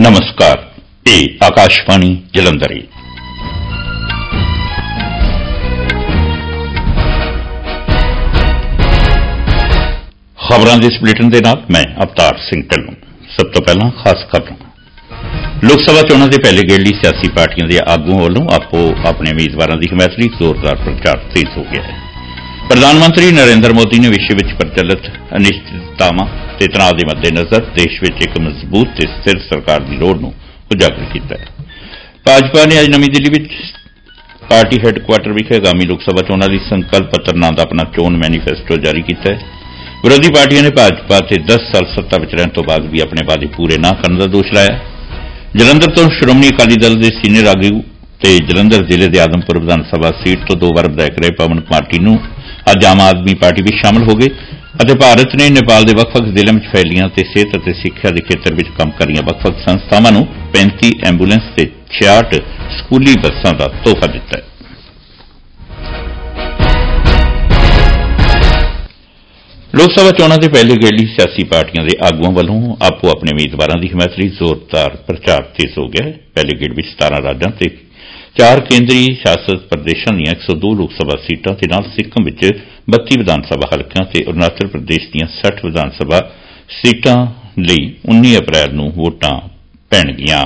नमस्कार, ਇਹ ਆਕਾਸ਼ਵਾਣੀ ਜਲੰਧਰ। ਖਬਰਾਂ ਦੇ ਇਸ ਬੁਲੇਟਿਨ ਦੇ ਨਾਲ ਮੈਂ ਅਵਤਾਰ ਸਿੰਘ ਢਿੱਲੋਂ। ਸਭ ਤੋਂ ਪਹਿਲਾਂ ਖਾਸ ਖਬਰਾਂ। ਲੋਕ ਸਭਾ ਚੋਣਾਂ ਦੇ ਪਹਿਲੇ ਗੇੜ ਲਈ ਸਿਆਸੀ ਪਾਰਟੀਆਂ ਦੇ ਆਗੂਆਂ ਵੱਲੋਂ ਆਪੋ ਆਪਣੇ ਉਮੀਦਵਾਰਾਂ ਦੀ ਹਮਾਇਤ ਲਈ ਜ਼ੋਰਦਾਰ ਪ੍ਰਚਾਰ ਤੇਜ਼ ਹੋ ਗਿਆ ਹੈ। ਪ੍ਰਧਾਨ ਮੰਤਰੀ ਨਰਿੰਦਰ ਮੋਦੀ ਨੇ ਵਿਸ਼ਵ ਵਿੱਚ ਪ੍ਰਚਲਿਤ ਅਨਿਸ਼ਚਿਤਤਾਵਾਂ ਤੇ ਤਣਾਅ ਦੇ ਮੱਦੇਨਜ਼ਰ ਦੇਸ਼ ਵਿੱਚ ਇੱਕ ਮਜ਼ਬੂਤ ਤੇ ਸਥਿਰ ਸਰਕਾਰ ਦੀ ਲੋੜ ਨੂੰ ਉਜਾਗਰ ਕੀਤਾ ਹੈ। ਭਾਜਪਾ ਨੇ ਅੱਜ ਨਵੀਂ ਦਿੱਲੀ ਵਿੱਚ ਪਾਰਟੀ ਹੈੱਡਕੁਆਰਟਰ ਵਿਖੇ ਆਗਾਮੀ ਲੋਕ ਸਭਾ ਚੋਣਾਂ ਲਈ ਸੰਕਲਪ ਪੱਤਰ ਨਾਂ ਦਾ ਆਪਣਾ ਚੋਣ ਮੈਨੀਫੈਸਟੋ ਜਾਰੀ ਕੀਤਾ ਹੈ। ਵਿਰੋਧੀ ਪਾਰਟੀਆਂ ਨੇ ਭਾਜਪਾ ਤੇ 10 ਸਾਲ ਸੱਤਾ ਵਿੱਚ ਰਹਿਣ ਤੋਂ ਬਾਅਦ ਵੀ ਆਪਣੇ ਵਾਅਦੇ ਪੂਰੇ ਨਾ ਕਰਨ ਦਾ ਦੋਸ਼ ਲਾਇਆ। ਜਲੰਧਰ ਤੋਂ ਸ਼੍ਰੋਮਣੀ ਅਕਾਲੀ ਦਲ ਦੇ ਸੀਨੀਅਰ ਆਗੂ ਤੇ ਜਲੰਧਰ ਜ਼ਿਲ੍ਹੇ ਦੇ ਆਦਮਪੁਰ ਵਿਧਾਨ ਸਭਾ ਸੀਟ ਤੋਂ 2 ਵਾਰ ਵਿਧਾਇਕ ਰਹੇ ਪਵਨ ਕੁਮਾਰ ਟੀਨੂ ਅੱਜ ਆਮ ਆਦਮੀ ਪਾਰਟੀ ਵਿੱਚ ਸ਼ਾਮਲ ਹੋ ਗਏ ਅਤੇ ਭਾਰਤ ਨੇ ਨੇਪਾਲ ਦੇ ਵੱਖ-ਵੱਖ ਜ਼ਿਲ੍ਹਿਆਂ ਵਿੱਚ ਫੈਲੀਆਂ ਤੇ ਸਿਹਤ ਅਤੇ ਸਿੱਖਿਆ ਦੇ ਖੇਤਰ ਵਿੱਚ ਕੰਮ ਕਰ ਰਹੀਆਂ ਵੱਖ-ਵੱਖ ਸੰਸਥਾਵਾਂ ਨੂੰ 35 ਐਂਬੂਲੈਂਸ ਤੇ 66 ਸਕੂਲੀ ਬੱਸਾਂ ਦਾ ਤੋਹਫਾ ਦਿੱਤਾ ਹੈ। ਲੋਕ ਸਭਾ ਚੋਣਾਂ ਦੇ ਪਹਿਲੇ ਗੇੜ ਲਈ ਸਿਆਸੀ ਪਾਰਟੀਆਂ ਦੇ ਆਗੂਆਂ ਵੱਲੋਂ ਆਪੋ ਆਪਣੇ ਉਮੀਦਵਾਰਾਂ ਦੀ ਹਮਾਇਤ ਲਈ ਜ਼ੋਰਦਾਰ ਪ੍ਰਚਾਰ ਤੇਜ਼ ਹੋ ਗਿਆ ਹੈ। ਪਹਿਲੇ ਗੇੜ ਵਿੱਚ 17 ਰਾਜਾਂ ਤੇ 4 ਕੇਂਦਰੀ ਸ਼ਾਸਤ ਪ੍ਰਦੇਸ਼ਾਂ ਦੀਆਂ 102 ਲੋਕ ਸਭਾ ਸੀਟਾਂ ਦੇ ਨਾਲ ਸਿੱਕਮ ਵਿੱਚ 32 ਵਿਧਾਨ ਸਭਾ ਹਲਕਿਆਂ ਤੇ ਅਰੁਣਾਚਲ ਪ੍ਰਦੇਸ਼ ਦੀਆਂ 60 ਵਿਧਾਨ ਸਭਾ ਸੀਟਾਂ ਲਈ 19 ਅਪ੍ਰੈਲ ਨੂੰ ਵੋਟਾਂ ਪੈਣਗੀਆਂ।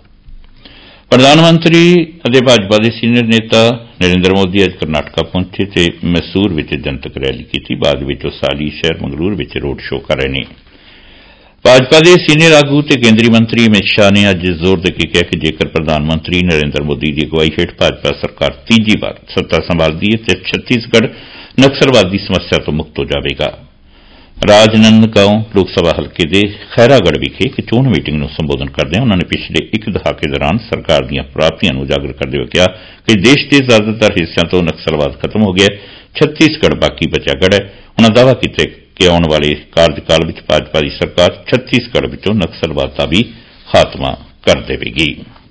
ਪ੍ਰਧਾਨ ਮੰਤਰੀ ਅਤੇ ਭਾਜਪਾ ਦੇ ਸੀਨੀਅਰ ਨੇਤਾ ਨਰਿੰਦਰ ਮੋਦੀ ਅੱਜ ਕਰਨਾਟਕਾ ਪਹੁੰਚੇ ਤੇ ਮੈਸੂਰ ਵਿੱਚ ਜਨਤਕ ਰੈਲੀ ਕੀਤੀ। ਬਾਅਦ ਵਿੱਚ ਉਹ ਸਾਲੀ ਸ਼ਹਿਰ ਮੰਗਲੂਰ ਵਿੱਚ ਰੋਡ ਸ਼ੋਅ ਕਰ ਰਹੇ ਨੇ। ਭਾਜਪਾ ਦੇ ਸੀਨੀਅਰ ਆਗੂ ਤੇ ਕੇਂਦਰੀ ਮੰਤਰੀ ਅਮਿਤ ਸ਼ਾਹ ਨੇ ਅੱਜ ਜ਼ੋਰ ਦੇ ਕੇ ਕਿਹਾ ਕਿ ਜੇਕਰ ਪ੍ਰਧਾਨ ਮੰਤਰੀ ਨਰਿੰਦਰ ਮੋਦੀ ਦੀ ਅਗਵਾਈ ਹੇਠ ਭਾਜਪਾ ਸਰਕਾਰ ਤੀਜੀ ਵਾਰ ਸੱਤਾ ਸੰਭਾਲਦੀ ਹੈ ਤੇ ਛੱਤੀਸਗੜ੍ਹ ਨਕਸਲਵਾਦ ਦੀ ਸਮੱਸਿਆ ਤੋਂ ਮੁਕਤ ਹੋ ਜਾਵੇਗਾ। ਰਾਜਨੰਦਗਾਂਵ ਲੋਕ ਸਭਾ ਹਲਕੇ ਦੇ ਖੈਰਾਗੜ੍ਹ ਵਿਖੇ ਇੱਕ ਚੋਣ ਮੀਟਿੰਗ ਨੂੰ ਸੰਬੋਧਨ ਕਰਦਿਆਂ ਉਨ੍ਹਾਂ ਨੇ ਪਿਛਲੇ ਇੱਕ ਦਹਾਕੇ ਦੌਰਾਨ ਸਰਕਾਰ ਦੀਆਂ ਪ੍ਰਾਪਤੀਆਂ ਨੂੰ ਉਜਾਗਰ ਕਰਦੇ ਹੋਏ ਕਿਹਾ ਕਿ ਦੇਸ਼ ਦੇ ਜ਼ਿਆਦਾਤਰ ਹਿੱਸਿਆਂ ਤੋਂ ਨਕਸਲਵਾਦ ਖਤਮ ਹੋ ਗਿਆ, ਛੱਤੀਸਗੜ੍ਹ ਬਾਕੀ ਬਚਿਆ ਗੜ੍ਹ ਹੈ। ਉਨ੍ਹਾਂ ਦਾਅਵਾ ਕੀਤਾ ਕਿ ਆਉਣ ਵਾਲੇ ਕਾਰਜਕਾਲ ਵਿੱਚ ਭਾਜਪਾ ਦੀ ਸਰਕਾਰ ਛੱਤੀਸਗੜ੍ਹ ਵਿੱਚੋਂ ਨਕਸਲਵਾਦ ਦਾ ਵੀ ਖਾਤਮਾ ਕਰ ਦੇਵੇਗੀ।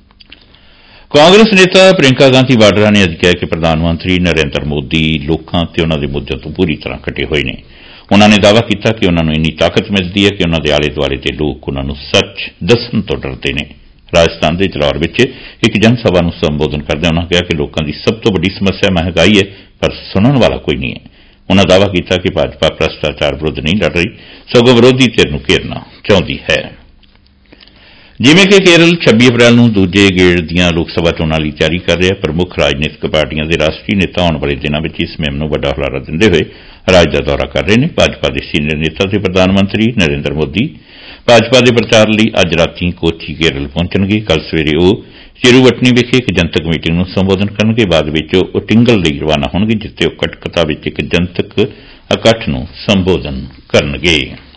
ਕਾਂਗਰਸ ਨੇਤਾ ਪ੍ਰਿੰਕਾ ਗਾਂਧੀ ਵਾਡਰਾ ਨੇ ਅੱਜ ਕਿਹਾ ਕਿ ਪ੍ਰਧਾਨ ਮੰਤਰੀ ਨਰਿੰਦਰ ਮੋਦੀ ਲੋਕਾਂ ਤੇ ਉਨ੍ਹਾਂ ਦੇ ਮੁੱਦਿਆਂ ਤੋਂ ਪੂਰੀ ਤਰ੍ਹਾਂ ਕੱਟੇ ਹੋਏ ਨੇ। ਉਨ੍ਹਾਂ ਨੇ ਦਾਅਵਾ ਕੀਤਾ ਕਿ ਉਨ੍ਹਾਂ ਨੂੰ ਇੰਨੀ ਤਾਕਤ ਮਿਲਦੀ ਹੈ ਕਿ ਉਨ੍ਹਾਂ ਦੇ ਆਲੇ ਦੁਆਲੇ ਦੇ ਲੋਕ ਉਨ੍ਹਾਂ ਨੂੰ ਸੱਚ ਦੱਸਣ ਤੋਂ ਡਰਦੇ ਨੇ। ਰਾਜਸਥਾਨ ਦੇ ਜਲੌਰ ਵਿੱਚ ਇੱਕ ਜਨ ਸਭਾ ਨੂੰ ਸੰਬੋਧਨ ਕਰਦਿਆਂ ਉਨ੍ਹਾਂ ਕਿਹਾ ਕਿ ਲੋਕਾਂ ਦੀ ਸਭ ਤੋਂ ਵੱਡੀ ਸਮੱਸਿਆ ਮਹਿੰਗਾਈ ਹੈ, ਪਰ ਸੁਣਨ ਵਾਲਾ ਕੋਈ ਨਹੀਂ ਹੈ। ਉਨ੍ਹਾਂ ਦਾਅਵਾ ਕੀਤਾ ਕਿ ਭਾਜਪਾ ਭ੍ਰਿਸ਼ਟਾਚਾਰ ਵਿਰੁੱਧ ਨਹੀਂ ਲੜ ਰਹੀ, ਸਗੋਂ ਵਿਰੋਧੀ ਧਿਰ ਨੂੰ ਘੇਰਨਾ ਚਾਹੁੰਦੀ ਹੈ। ਜਿਵੇਂ ਕਿ ਕੇਰਲ 26 ਅਪ੍ਰੈਲ ਨੂੰ ਦੂਜੇ ਗੇੜ ਦੀਆਂ ਲੋਕ ਸਭਾ ਚੋਣਾਂ ਲਈ ਤਿਆਰੀ ਕਰ ਰਿਹਾ, ਪ੍ਰਮੁੱਖ ਰਾਜਨੀਤਿਕ ਪਾਰਟੀਆਂ ਦੇ ਰਾਸ਼ਟਰੀ ਨੇਤਾ ਆਉਣ ਵਾਲੇ ਦਿਨਾਂ ਵਿੱਚ ਇਸ ਮੁਹਿੰਮ ਨੂੰ ਵੱਡਾ ਹੁਲਾਰਾ ਦਿੰਦੇ ਹੋਏ ਰਾਜ ਦਾ ਦੌਰਾ ਕਰ ਰਹੇ ਨੇ। ਭਾਜਪਾ ਦੇ ਸੀਨੀਅਰ ਨੇਤਾ ਤੇ ਪ੍ਰਧਾਨ ਮੰਤਰੀ ਨਰਿੰਦਰ ਮੋਦੀ ਭਾਜਪਾ ਦੇ ਪ੍ਰਚਾਰ ਲਈ ਅੱਜ ਰਾਤੀ ਕੋਚੀ ਕੇਰਲ ਪਹੁੰਚਣਗੇ। ਕੱਲ੍ਹ ਸਵੇਰੇ ਉਹ ਚਿਰੂਵਟਨੀ ਵਿਖੇ ਇੱਕ ਜਨਤਕ ਮੀਟਿੰਗ ਨੂੰ ਸੰਬੋਧਨ ਕਰਨਗੇ। ਬਾਅਦ ਵਿੱਚ ਉਹ ਉਟਿੰਗਲ ਲਈ ਰਵਾਨਾ ਹੋਣਗੇ, ਜਿੱਥੇ ਉਹ ਕਟਕਤਾ ਵਿੱਚ ਇੱਕ ਜਨਤਕ ਇਕੱਠ ਨੂੰ ਸੰਬੋਧਨ ਕਰਨਗੇ।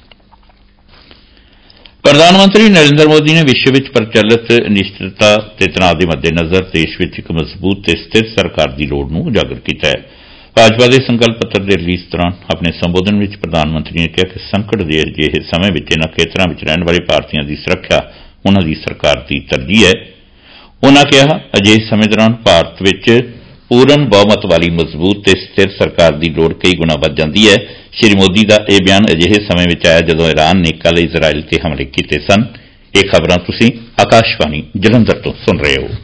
ਪ੍ਰਧਾਨ ਮੰਤਰੀ ਨਰਿੰਦਰ ਮੋਦੀ ਨੇ ਵਿਸ਼ਵ ਵਿੱਚ ਪ੍ਰਚਲਿਤ ਅਨਿਸ਼ਚਿਤਤਾ ਤੇ ਤਣਾਅ ਦੇ ਮੱਦੇਨਜ਼ਰ ਦੇਸ਼ ਵਿੱਚ ਇੱਕ ਮਜ਼ਬੂਤ ਤੇ ਸਥਿਰ ਸਰਕਾਰ ਦੀ ਲੋੜ ਨੂੰ ਉਜਾਗਰ ਕੀਤਾ ਹੈ। ਭਾਜਪਾ ਦੇ ਸੰਕਲਪ ਪੱਤਰ ਦੇ ਰਿਲੀਜ਼ ਦੌਰਾਨ ਆਪਣੇ ਸੰਬੋਧਨ ਵਿੱਚ ਪ੍ਰਧਾਨ ਮੰਤਰੀ ਨੇ ਕਿਹਾ ਕਿ ਸੰਕਟ ਦੇ ਅਜਿਹੇ ਸਮੇਂ ਵਿੱਚ ਇਨ੍ਹਾਂ ਖੇਤਰਾਂ ਵਿੱਚ ਰਹਿਣ ਵਾਲੇ ਭਾਰਤੀਆਂ ਦੀ ਸੁਰੱਖਿਆ ਉਨ੍ਹਾਂ ਦੀ ਸਰਕਾਰ ਦੀ ਤਰਜੀਹ ਹੈ। ਉਨ੍ਹਾਂ ਕਿਹਾ ਅਜਿਹੇ ਸਮੇਂ ਦੌਰਾਨ ਭਾਰਤ ਵਿੱਚ ਪੂਰਨ ਬਹੁਮਤ ਵਾਲੀ ਮਜ਼ਬੂਤ ਤੇ ਸਥਿਰ ਸਰਕਾਰ ਦੀ ਲੋੜ ਕਈ ਗੁਣਾ ਵੱਧ ਜਾਂਦੀ ਹੈ। ਸ਼੍ਰੀ ਮੋਦੀ ਦਾ ਇਹ ਬਿਆਨ ਅਜਿਹੇ ਸਮੇਂ ਵਿੱਚ ਆਇਆ ਜਦੋਂ ਈਰਾਨ ਨੇ ਕੱਲ੍ਹ ਇਜ਼ਰਾਈਲ ਤੇ ਹਮਲੇ ਕੀਤੇ ਸਨ। ਇਹ ਖਬਰਾਂ ਤੁਸੀਂ ਆਕਾਸ਼ਵਾਣੀ ਜਲੰਧਰ ਤੋਂ ਸੁਣ ਰਹੇ ਹੋ।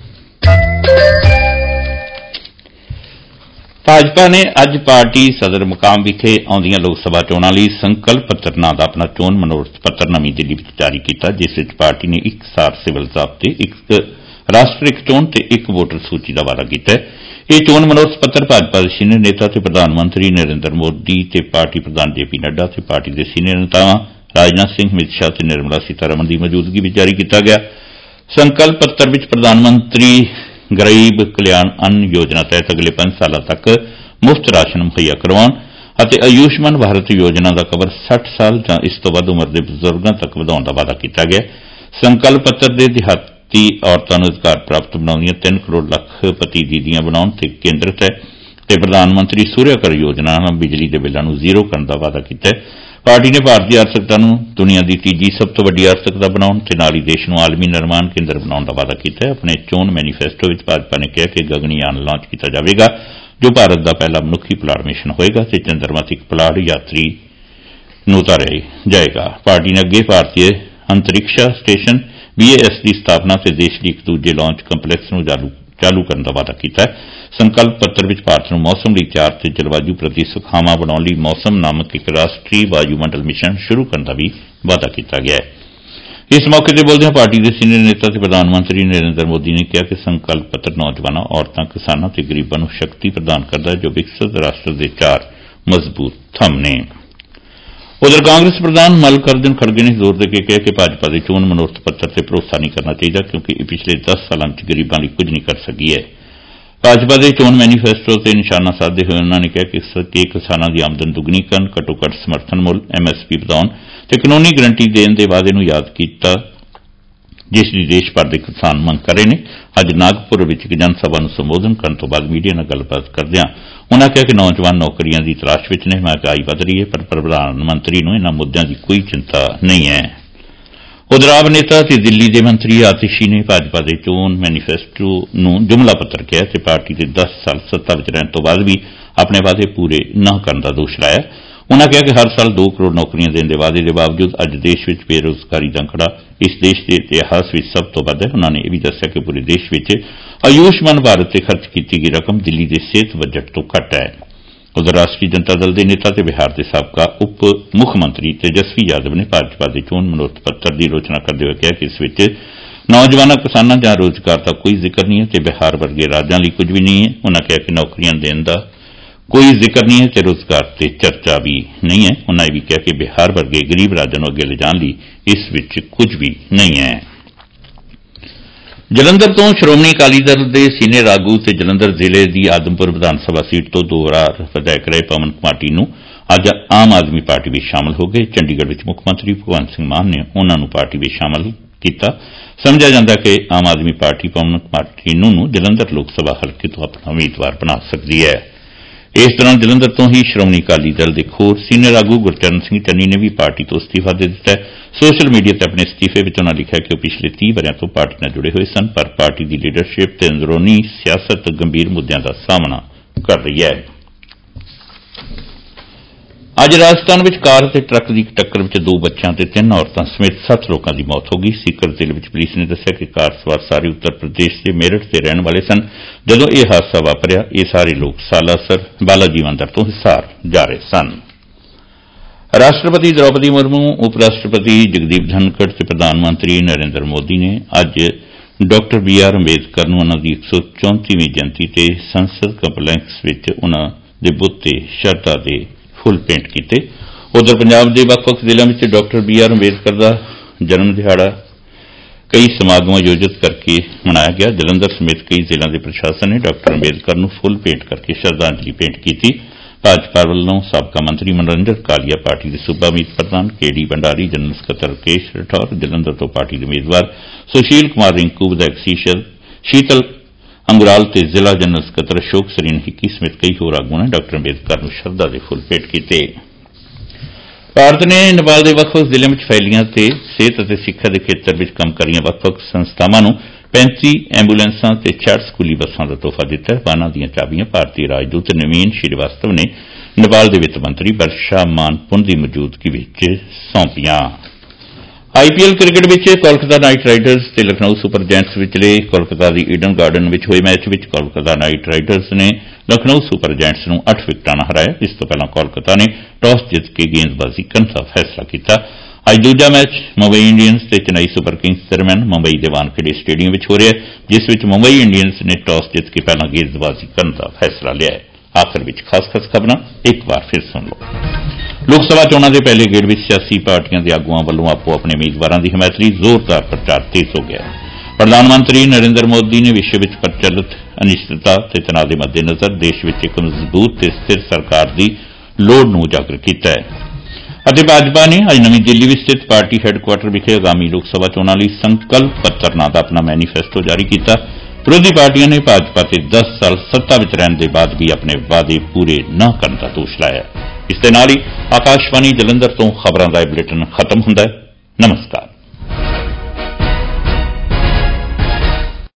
ਭਾਜਪਾ ਨੇ ਅੱਜ ਪਾਰਟੀ ਸਦਰ ਮੁਕਾਮ ਵਿਖੇ ਆਉਂਦੀਆਂ ਲੋਕ ਸਭਾ ਚੋਣਾਂ ਲਈ ਸੰਕਲਪ ਪੱਤਰ ਨਾਂ ਦਾ ਆਪਣਾ ਚੋਣ ਮਨੋਰਥ ਪੱਤਰ ਨਵੀਂ ਦਿੱਲੀ ਵਿੱਚ ਜਾਰੀ ਕੀਤਾ, ਜਿਸ ਵਿੱਚ ਪਾਰਟੀ ਨੇ ਇੱਕ ਸਾਰ ਸਿਵਲ ਜ਼ਾਬਤੇ, ਇੱਕ ਰਾਸ਼ਟਰ ਇੱਕ ਚੋਣ ਤੇ ਇੱਕ ਵੋਟਰ ਸੂਚੀ ਦਾ ਵਾਅਦਾ ਕੀਤਾ ਹੈ। ਇਹ ਚੋਣ ਮਨੋਰਥ ਪੱਤਰ ਭਾਜਪਾ ਦੇ ਸੀਨੀਅਰ ਨੇਤਾ ਤੇ ਪ੍ਰਧਾਨ ਮੰਤਰੀ ਨਰਿੰਦਰ ਮੋਦੀ ਤੇ ਪਾਰਟੀ ਪ੍ਰਧਾਨ JP ਨੱਡਾ ਤੇ ਪਾਰਟੀ ਦੇ ਸੀਨੀਅਰ ਨੇਤਾਵਾਂ ਰਾਜਨਾਥ ਸਿੰਘ, ਅਮਿਤ ਸ਼ਾਹ ਤੇ ਨਿਰਮਲਾ ਸੀਤਾਰਮਨ ਦੀ ਮੌਜੂਦਗੀ ਵਿੱਚ ਜਾਰੀ ਕੀਤਾ ਗਿਆ। ਸੰਕਲਪ ਪੱਤਰ ਵਿੱਚ ਪ੍ਰਧਾਨ ਮੰਤਰੀ ਗਰੀਬ ਕਲਿਆਣ ਅੰਨ ਯੋਜਨਾ ਤਹਿਤ ਅਗਲੇ 5 ਸਾਲਾਂ ਤੱਕ ਮੁਫਤ ਰਾਸ਼ਨ ਮੁਹੱਈਆ ਕਰਵਾਉਣ ਅਤੇ ਆਯੁਸ਼ਮਾਨ ਭਾਰਤ ਯੋਜਨਾ ਦਾ ਕਵਰ 60 ਸਾਲ ਜਾਂ ਇਸ ਤੋਂ ਵੱਧ ਉਮਰ ਦੇ ਬਜ਼ੁਰਗਾਂ ਤੱਕ ਵਧਾਉਣ ਦਾ ਵਾਅਦਾ ਕੀਤਾ ਗਿਆ। ਸੰਕਲਪ ਪੱਤਰ ਦੇ ਦਿਹਾਤੀ ਔਰਤਾਂ ਨੂੰ ਅਧਿਕਾਰ ਪ੍ਰਾਪਤ ਬਣਾਉਂਦੀਆਂ 3 ਕਰੋੜ ਲੱਖਪਤੀ ਦੀਦੀਆਂ ਬਣਾਉਣ ਤੇ ਕੇਂਦਰਿਤ ਹੈ ਤੇ ਪ੍ਰਧਾਨ ਮੰਤਰੀ ਸੂਰਿਆ ਘਰ ਯੋਜਨਾ ਨਾਲ ਬਿਜਲੀ ਦੇ ਬਿੱਲਾਂ ਨੂੰ ਜ਼ੀਰੋ ਕਰਨ ਦਾ ਵਾਅਦਾ ਕੀਤਾ ਹੈ। ਪਾਰਟੀ ਨੇ ਭਾਰਤੀ ਆਰਥਿਕਤਾ ਨੂੰ ਦੁਨੀਆ ਦੀ ਤੀਜੀ ਸਭ ਤੋਂ ਵੱਡੀ ਆਰਥਿਕਤਾ ਬਣਾਉਣ ਤੇ ਨਾਲ ਹੀ ਦੇਸ਼ ਨੂੰ ਆਲਮੀ ਨਿਰਮਾਣ ਕੇਂਦਰ ਬਣਾਉਣ ਦਾ ਵਾਅਦਾ ਕੀਤਾ ਹੈ। ਆਪਣੇ ਚੋਣ ਮੈਨੀਫੈਸਟੋ ਵਿੱਚ ਭਾਜਪਾ ਨੇ ਕਿਹਾ ਕਿ ਗਗਨਯਾਨ ਲਾਂਚ ਕੀਤਾ ਜਾਵੇਗਾ, ਜੋ ਭਾਰਤ ਦਾ ਪਹਿਲਾ ਮਨੁੱਖੀ ਪੁਲਾੜ ਮਿਸ਼ਨ ਹੋਏਗਾ ਤੇ ਚੰਦਰਮਾ ਤੇ ਇੱਕ ਪੁਲਾੜ ਯਾਤਰੀ ਨੂੰ ਉਤਾਰਿਆ ਜਾਏਗਾ। ਪਾਰਟੀ ਨੇ ਅੱਗੇ ਭਾਰਤੀ ਅੰਤਰਿਕਸ਼ਾ ਸਟੇਸ਼ਨ BAS ਦੀ ਸਥਾਪਨਾ ਤੇ ਦੇਸ਼ ਲਈ ਇੱਕ ਦੂਜੇ ਲਾਂਚ ਕੰਪਲੈਕਸ ਨੂੰ ਚਾਲੂ ਕਰਨ ਦਾ ਵਾਅਦਾ ਕੀਤਾ ਹੈ। ਸੰਕਲਪ ਪੱਤਰ ਵਿੱਚ ਭਾਰਤ ਨੂੰ ਮੌਸਮ ਲਈ ਤਿਆਰ ਤੇ ਜਲਵਾਯੂ ਪ੍ਰਤੀ ਸੁਖਾਵਾਂ ਬਣਾਉਣ ਲਈ ਮੌਸਮ ਨਾਮਕ ਇੱਕ ਰਾਸ਼ਟਰੀ ਵਾਯੂਮੰਡਲ ਮਿਸ਼ਨ ਸ਼ੁਰੂ ਕਰਨ ਦਾ ਵੀ ਵਾਅਦਾ ਕੀਤਾ ਗਿਆ ਹੈ। ਇਸ ਮੌਕੇ ਤੇ ਬੋਲਦਿਆਂ ਪਾਰਟੀ ਦੇ ਸੀਨੀਅਰ ਨੇਤਾ ਤੇ ਪ੍ਰਧਾਨ ਮੰਤਰੀ ਨਰਿੰਦਰ ਮੋਦੀ ਨੇ ਕਿਹਾ ਕਿ ਸੰਕਲਪ ਪੱਤਰ ਨੌਜਵਾਨਾਂ, ਔਰਤਾਂ, ਕਿਸਾਨਾਂ ਤੇ ਗਰੀਬਾਂ ਨੂੰ ਸ਼ਕਤੀ ਪ੍ਰਦਾਨ ਕਰਦਾ ਹੈ ਜੋ ਵਿਕਸਿਤ ਰਾਸ਼ਟਰ ਦੇ 4 ਮਜ਼ਬੂਤ ਥੰਮ ਨੇ। ਉਧਰ ਕਾਂਗਰਸ ਪ੍ਰਧਾਨ ਮੱਲਕਾਰਜੁਨ ਖੜਗੇ ਨੇ ਜ਼ੋਰ ਦੇ ਕੇ ਕਿਹਾ ਕਿ ਭਾਜਪਾ ਦੇ ਚੋਣ ਮਨੋਰਥ ਪੱਤਰ ਤੇ ਭਰੋਸਾ ਨਹੀਂ ਕਰਨਾ ਚਾਹੀਦਾ ਕਿਉਂਕਿ ਇਹ ਪਿਛਲੇ 10 ਸਾਲਾਂ ਵਿੱਚ ਗਰੀਬਾਂ ਲਈ ਕੁਝ ਨਹੀਂ ਕਰ ਸਕੀ ਹੈ। ਭਾਜਪਾ ਦੇ ਚੋਣ ਮੈਨੀਫੈਸਟੋ ਤੇ ਨਿਸ਼ਾਨਾ ਸਾਧਦੇ ਹੋਏ ਉਨ੍ਹਾਂ ਨੇ ਕਿਹਾ ਕਿ ਕਿਸਾਨਾਂ ਦੀ ਆਮਦਨ ਦੁੱਗਣੀ ਕਰਨ, ਘੱਟੋ-ਘੱਟ ਸਮਰਥਨ ਮੁੱਲ MSP ਵਧਾਉਣ ਤੇ ਕਾਨੂੰਨੀ ਗਰੰਟੀ ਦੇਣ ਦੇ ਵਾਅਦੇ ਨੂੰ ਯਾਦ ਕੀਤਾ ਜਿਸ ਦੀ ਦੇਸ਼ ਭਰ ਦੇ ਕਿਸਾਨ ਮੰਗ ਕਰ ਰਹੇ ਨੇ। ਅੱਜ ਨਾਗਪੁਰ ਵਿੱਚ ਇੱਕ ਜਨ ਸਭਾ ਨੂੰ ਸੰਬੋਧਨ ਕਰਨ ਤੋਂ ਬਾਅਦ ਮੀਡੀਆ ਨਾਲ ਗੱਲਬਾਤ ਕਰਦਿਆਂ ਉਨ੍ਹਾਂ ਕਿਹਾ ਕਿ ਨੌਜਵਾਨ ਨੌਕਰੀਆਂ ਦੀ ਤਲਾਸ਼ ਵਿੱਚ ਨੇ, ਮਹਿੰਗਾਈ ਵਧ ਰਹੀ ਹੈ ਪਰ ਪ੍ਰਧਾਨ ਮੰਤਰੀ ਨੂੰ ਇਨ੍ਹਾਂ ਮੁੱਦਿਆਂ ਦੀ ਕੋਈ ਚਿੰਤਾ ਨਹੀਂ ਹੈ। ਉਧਰ ਆਪ ਨੇਤਾ ਤੇ ਦਿੱਲੀ ਦੇ ਮੰਤਰੀ ਆਤਿਸ਼ੀ ਨੇ ਭਾਜਪਾ ਦੇ ਚੋਣ ਮੈਨੀਫੈਸਟੋ ਨੂੰ ਜੁਮਲਾ ਪੱਤਰ ਕਿਹਾ ਤੇ ਪਾਰਟੀ ਦੇ 10 ਸਾਲ ਸੱਤਾ ਵਿੱਚ ਰਹਿਣ ਤੋਂ ਬਾਅਦ ਵੀ ਆਪਣੇ ਵਾਅਦੇ ਪੂਰੇ ਨਾ ਕਰਨ ਦਾ ਦੋਸ਼ ਲਾਇਆ। ਉਨ੍ਹਾਂ ਕਿਹਾ ਕਿ ਹਰ ਸਾਲ 2 ਕਰੋੜ ਨੌਕਰੀਆਂ ਦੇਣ ਦੇ ਵਾਅਦੇ ਦੇ ਬਾਵਜੂਦ ਅੱਜ ਦੇਸ਼ ਵਿੱਚ ਬੇਰੁਜ਼ਗਾਰੀ ਦਾ ਅੰਕੜਾ ਇਸ ਦੇਸ਼ ਦੇ ਇਤਿਹਾਸ ਵਿੱਚ ਸਭ ਤੋਂ ਵੱਧ ਹੈ। ਉਨ੍ਹਾਂ ਨੇ ਇਹ ਵੀ ਦੱਸਿਆ ਕਿ ਪੂਰੇ ਦੇਸ਼ ਵਿੱਚ ਆਯੁਸ਼ਮਾਨ ਭਾਰਤ ਤੇ ਖਰਚ ਕੀਤੀ ਗਈ ਰਕਮ ਦਿੱਲੀ ਦੇ ਸਿਹਤ ਬਜਟ ਤੋਂ ਘੱਟ ਹੈ। ਉਧਰ ਰਾਸ਼ਟਰੀ ਜਨਤਾ ਦਲ ਦੇ ਨੇਤਾ ਤੇ ਬਿਹਾਰ ਦੇ ਸਾਬਕਾ ਉਪ ਮੁੱਖ ਮੰਤਰੀ ਤੇਜਸਵੀ ਯਾਦਵ ਨੇ ਭਾਜਪਾ ਦੇ ਚੋਣ ਮਨੋਰਥ ਪੱਤਰ ਦੀ ਆਲੋਚਨਾ ਕਰਦੇ ਹੋਏ ਕਿਹਾ ਕਿ ਇਸ ਵਿੱਚ ਨੌਜਵਾਨਾਂ, ਕਿਸਾਨਾਂ ਜਾਂ ਰੋਜ਼ਗਾਰ ਦਾ ਕੋਈ ਜ਼ਿਕਰ ਨਹੀਂ ਹੈ ਤੇ ਬਿਹਾਰ ਵਰਗੇ ਰਾਜਾਂ ਲਈ ਕੁਝ ਵੀ ਨਹੀਂ ਹੈ। ਉਨ੍ਹਾਂ ਕਿਹਾ ਕਿ ਨੌਕਰੀਆਂ ਦੇਣ ਦਾ ਕੋਈ ਜ਼ਿਕਰ ਨਹੀਂ ਹੈ ਤੇ ਰੋਜ਼ਗਾਰ ਤੇ ਚਰਚਾ ਵੀ ਨਹੀਂ ਹੈ। ਉਨ੍ਹਾਂ ਇਹ ਵੀ ਕਿਹਾ ਕਿ ਬਿਹਾਰ ਵਰਗੇ ਗਰੀਬ ਰਾਜਾਂ ਨੂੰ ਅੱਗੇ ਲਿਜਾਣ ਲਈ ਇਸ ਵਿੱਚ ਕੁਝ ਵੀ ਨਹੀਂ ਹੈ। ਜਲੰਧਰ ਤੋਂ ਸ਼੍ਰੋਮਣੀ ਅਕਾਲੀ ਦਲ ਦੇ ਸੀਨੀਅਰ ਆਗੂ ਤੇ ਜਲੰਧਰ ਜ਼ਿਲ੍ਹੇ ਦੀ ਆਦਮਪੁਰ ਵਿਧਾਨ ਸਭਾ ਸੀਟ ਤੋਂ 2 ਵਾਰ ਵਿਧਾਇਕ ਰਹੇ ਪਵਨ ਕੁਮਾਰ ਟੀਨੂ ਅੱਜ ਆਮ ਆਦਮੀ ਪਾਰਟੀ ਵਿੱਚ ਸ਼ਾਮਲ ਹੋ ਗਏ। ਚੰਡੀਗੜ੍ਹ ਵਿੱਚ ਮੁੱਖ ਮੰਤਰੀ ਭਗਵੰਤ ਸਿੰਘ ਮਾਨ ਨੇ ਉਨ੍ਹਾਂ ਨੂੰ ਪਾਰਟੀ ਵਿੱਚ ਸ਼ਾਮਲ ਕੀਤਾ। ਸਮਝਿਆ ਜਾਂਦਾ ਕਿ ਆਮ ਆਦਮੀ ਪਾਰਟੀ ਪਵਨ ਕੁਮਾਰ ਟੀਨੂ ਨੂੰ ਜਲੰਧਰ ਲੋਕ ਸਭਾ ਹਲਕੇ ਤੋਂ ਆਪਣਾ ਉਮੀਦਵਾਰ ਬਣਾ ਸਕਦੀ ਹੈ। ਇਸ ਦੌਰਾਨ ਜਲੰਧਰ ਤੋਂ ਹੀ ਸ਼੍ਰੋਮਣੀ ਅਕਾਲੀ ਦਲ ਦੇ ਹੋਰ ਸੀਨੀਅਰ ਆਗੂ ਗੁਰਚਰਨ ਸਿੰਘ ਚੰਨੀ ਨੇ ਵੀ ਪਾਰਟੀ ਤੋਂ ਅਸਤੀਫਾ ਦੇ ਦਿੱਤਾ ਹੈ। ਸੋਸ਼ਲ ਮੀਡੀਆ ਤੇ ਆਪਣੇ ਅਸਤੀਫੇ ਵਿੱਚ ਉਨ੍ਹਾਂ ਲਿਖਿਆ ਕਿ ਉਹ ਪਿਛਲੇ 30 ਵਰ੍ਹਿਆਂ ਤੋਂ ਪਾਰਟੀ ਨਾਲ ਜੁੜੇ ਹੋਏ ਸਨ ਪਰ ਪਾਰਟੀ ਦੀ ਲੀਡਰਸ਼ਿਪ ਤੇ ਅੰਦਰੂਨੀ ਸਿਆਸਤ ਗੰਭੀਰ ਮੁੱਦਿਆਂ ਦਾ ਸਾਹਮਣਾ ਕਰ ਰਹੀ ਹੈ। ਅੱਜ ਰਾਜਸਥਾਨ ਵਿੱਚ ਕਾਰ ਅਤੇ ਟਰੱਕ ਦੀ ਟੱਕਰ ਵਿੱਚ 2 ਬੱਚਿਆਂ ਤੇ 3 ਔਰਤਾਂ ਸਮੇਤ 7 ਲੋਕਾਂ ਦੀ ਮੌਤ ਹੋ ਗਈ। ਸੀਕਰ ਜ਼ਿਲ੍ਹੇ ਵਿੱਚ ਪੁਲਿਸ ਨੇ ਦੱਸਿਆ ਕਿ ਕਾਰ ਸਵਾਰ ਸਾਰੇ ਉੱਤਰ ਪ੍ਰਦੇਸ਼ ਦੇ ਮੇਰਠ ਦੇ ਰਹਿਣ ਵਾਲੇ ਸਨ। ਜਦੋਂ ਇਹ ਹਾਦਸਾ ਵਾਪਰਿਆ ਇਹ ਸਾਰੇ ਲੋਕ ਸਾਲਾਸਰ ਬਾਲਾਜੀ ਮੰਦਰ ਤੋਂ ਹਿਸਾਰ ਜਾ ਰਹੇ ਸਨ। ਰਾਸ਼ਟਰਪਤੀ ਦ੍ਰੌਪਦੀ ਮੁਰਮੂ, ਉਪ ਰਾਸ਼ਟਰਪਤੀ ਜਗਦੀਪ ਧਨਖੜ ਤੇ ਪ੍ਰਧਾਨ ਮੰਤਰੀ ਨਰਿੰਦਰ ਮੋਦੀ ਨੇ ਅੱਜ ਡਾ. BR ਅੰਬੇਦਕਰ ਨੂੰ ਉਨ੍ਹਾਂ ਦੀ 134ਵੀਂ ਜਯੰਤੀ ਤੇ ਸੰਸਦ ਕੰਪਲੈਕਸ ਵਿੱਚ ਉਨ੍ਹਾਂ ਦੇ ਬੁੱਤ ਤੇ ਸ਼ਰਧਾ ਦੇ ਫੁੱਲ ਭੇਂਟ ਕੀਤੇ। ਉਧਰ ਪੰਜਾਬ ਦੇ ਵੱਖ-ਵੱਖ ਜ਼ਿਲ੍ਹਿਆਂ ਵਿੱਚ ਡਾ. BR ਅੰਬੇਦਕਰ ਦਾ ਜਨਮ ਦਿਹਾੜਾ ਕਈ ਸਮਾਗਮ ਆਯੋਜਿਤ ਕਰਕੇ ਮਨਾਇਆ ਗਿਆ। ਜਲੰਧਰ ਸਮੇਤ ਕਈ ਜ਼ਿਲ੍ਹਿਆਂ ਦੇ ਪ੍ਰਸ਼ਾਸਨ ਨੇ ਡਾ. ਅੰਬੇਦਕਰ ਨੂੰ ਫੁੱਲ ਭੇਂਟ ਕਰਕੇ ਸ਼ਰਧਾਂਜਲੀ ਭੇਂਟ ਕੀਤੀ। ਭਾਜਪਾ ਵੱਲੋਂ ਸਾਬਕਾ ਮੰਤਰੀ ਮਨੋਰੰਜਨ ਕਾਲੀਆ, ਪਾਰਟੀ ਦੇ ਸੂਬਾ ਮੀਤ ਪ੍ਰਧਾਨ KD ਭੰਡਾਰੀ, ਜਨਰਲ ਸਕੱਤਰ ਰਾਕੇਸ਼ ਰਾਠੌਰ, ਜਲੰਧਰ ਤੋਂ ਪਾਰਟੀ ਦੇ ਉਮੀਦਵਾਰ ਸੁਸ਼ੀਲ ਕੁਮਾਰ ਰਿੰਕੂ, ਵਿਧਾਇਕ ਸ਼ੀਤਲ ਅੰਗੁਰਾਲ ਤੇ ਜ਼ਿਲ੍ਹਾ ਜਨਰਲ ਸਕੱਤਰ ਅਸ਼ੋਕ ਸਰੀਨ ਹਿੱਕੀ ਸਮੇਤ ਕਈ ਹੋਰ ਆਗੂਆਂ ਨੇ ਡਾ. ਅੰਬੇਦਕਰ ਨੂੰ ਸ਼ਰਧਾ ਦੇ ਫੁੱਲ ਭੇਂਟ ਕੀਤੇ। ਭਾਰਤ ਨੇ ਨੇਪਾਲ ਦੇ ਵੱਖ-ਵੱਖ ਜ਼ਿਲ੍ਹਿਆਂ ਵਿੱਚ ਫੈਲੀਆਂ ਤੇ ਸਿਹਤ ਅਤੇ ਸਿੱਖਿਆ ਦੇ ਖੇਤਰ ਵਿੱਚ ਕੰਮ ਕਰ ਰਹੀਆਂ ਵੱਖ-ਵੱਖ ਸੰਸਥਾਵਾਂ ਨੂੰ 35 ਐਂਬੂਲੈਂਸਾਂ ਤੇ 66 ਸਕੂਲੀ ਬੱਸਾਂ ਦਾ ਤੋਹਫਾ ਦਿੱਤਾ ਹੈ। ਵਾਹਨਾਂ ਦੀਆਂ ਚਾਬੀਆਂ ਭਾਰਤੀ ਰਾਜਦੂਤ ਨਵੀਨ ਸ਼੍ਰੀਵਾਸਤਵ ਨੇ ਨੇਪਾਲ ਦੇ ਵਿੱਤ ਮੰਤਰੀ ਵਰਸ਼ਾ ਮਾਨਪੁਨ ਦੀ ਮੌਜੂਦਗੀ ਵਿੱਚ ਸੌਂਪੀਆਂ। IPL ਕ੍ਰਿਕਟ ਵਿੱਚ ਕੋਲਕਾਤਾ ਨਾਈਟ ਰਾਈਡਰਜ਼ ਤੇ ਲਖਨਊ ਸੁਪਰ ਜਾਇੰਟਸ ਵਿਚਲੇ ਕੋਲਕਾਤਾ ਦੀ ਈਡਨ ਗਾਰਡਨ ਵਿੱਚ ਹੋਏ ਮੈਚ ਵਿੱਚ ਕੋਲਕਾਤਾ ਨਾਈਟ ਰਾਈਡਰਜ਼ ਨੇ ਲਖਨਊ ਸੁਪਰ ਜਾਇੰਟਸ ਨੂੰ 8 ਵਿਕਟਾਂ ਨਾਲ ਹਰਾਇਆ। ਇਸ ਤੋਂ ਪਹਿਲਾਂ ਕੋਲਕਾਤਾ ਨੇ ਟਾਸ ਜਿੱਤ ਕੇ ਗੇਂਦਬਾਜ਼ੀ ਕਰਨ ਦਾ ਫੈਸਲਾ ਕੀਤਾ। ਅੱਜ ਦੂਜਾ ਮੈਚ ਮੁੰਬਈ ਇੰਡੀਅਨਜ਼ ਤੇ ਚੇਨਈ ਸੁਪਰ ਕਿੰਗਜ਼ ਦਰਮਿਆਨ ਮੁੰਬਈ ਦੇ ਵਾਨਖੇੜੇ ਸਟੇਡੀਅਮ ਵਿੱਚ ਹੋ ਰਿਹਾ ਜਿਸ ਵਿੱਚ ਮੁੰਬਈ ਇੰਡੀਅਨਜ਼ ਨੇ ਟਾਸ ਜਿੱਤ ਕੇ ਪਹਿਲਾਂ ਗੇਂਦਬਾਜ਼ੀ ਕਰਨ ਦਾ ਫੈਸਲਾ ਲਿਆ ਹੈ। ਆਖਰ ਵਿੱਚ ਖਾਸ ਖਬਰਾਂ ਇੱਕ ਵਾਰ ਫਿਰ ਸੁਣ ਲਓ। ਲੋਕ ਸਭਾ ਚੋਣਾਂ ਦੇ ਪਹਿਲੇ ਗੇੜ ਵਿੱਚ ਸਿਆਸੀ ਪਾਰਟੀਆਂ ਦੇ ਆਗੂਆਂ ਵੱਲੋਂ ਆਪੋ ਆਪਣੇ ਉਮੀਦਵਾਰਾਂ ਦੀ ਹਮਾਇਤ ਲਈ ਜ਼ੋਰਦਾਰ ਪ੍ਰਚਾਰ ਤੇਜ਼ ਹੋ ਗਿਆ। ਪ੍ਰਧਾਨ ਮੰਤਰੀ ਨਰਿੰਦਰ ਮੋਦੀ ਨੇ ਵਿਸ਼ਵ ਵਿੱਚ ਪ੍ਰਚਲਿਤ ਅਨਿਸ਼ਚਿਤਤਾ ਤੇ ਤਣਾਅ ਦੇ ਮੱਦੇਨਜ਼ਰ ਦੇਸ਼ ਵਿੱਚ ਇੱਕ ਮਜ਼ਬੂਤ ਤੇ ਸਥਿਰ ਸਰਕਾਰ ਦੀ ਲੋੜ ਨੂੰ ਉਜਾਗਰ ਕੀਤਾ ਹੈ ਅਤੇ ਭਾਜਪਾ ਨੇ ਅੱਜ ਨਵੀਂ ਦਿੱਲੀ ਵਿੱਚ ਸਥਿਤ ਪਾਰਟੀ ਹੈੱਡਕੁਆਰਟਰ ਵਿਖੇ ਆਗਾਮੀ ਲੋਕ ਸਭਾ ਚੋਣਾਂ ਲਈ ਸੰਕਲਪ ਪੱਤਰ ਨਾਂ ਦਾ ਆਪਣਾ ਮੈਨੀਫੈਸਟੋ ਜਾਰੀ ਕੀਤਾ। ਵਿਰੋਧੀ ਪਾਰਟੀਆਂ ਨੇ ਭਾਜਪਾ ਤੇ 10 ਸਾਲ ਸੱਤਾ ਵਿੱਚ ਰਹਿਣ ਦੇ ਬਾਅਦ ਵੀ ਆਪਣੇ ਵਾਅਦੇ ਪੂਰੇ ਨਾ ਕਰਨ ਦਾ ਦੋਸ਼ ਲਾਇਆ। ਇਸ ਦੇ ਨਾਲ ਹੀ ਆਕਾਸ਼ਵਾਣੀ ਜਲੰਧਰ ਤੋਂ ਖਬਰਾਂ ਦਾ ਇਹ ਬੁਲੇਟਿਨ ਖਤਮ ਹੁੰਦਾ ਹੈ। ਨਮਸਕਾਰ।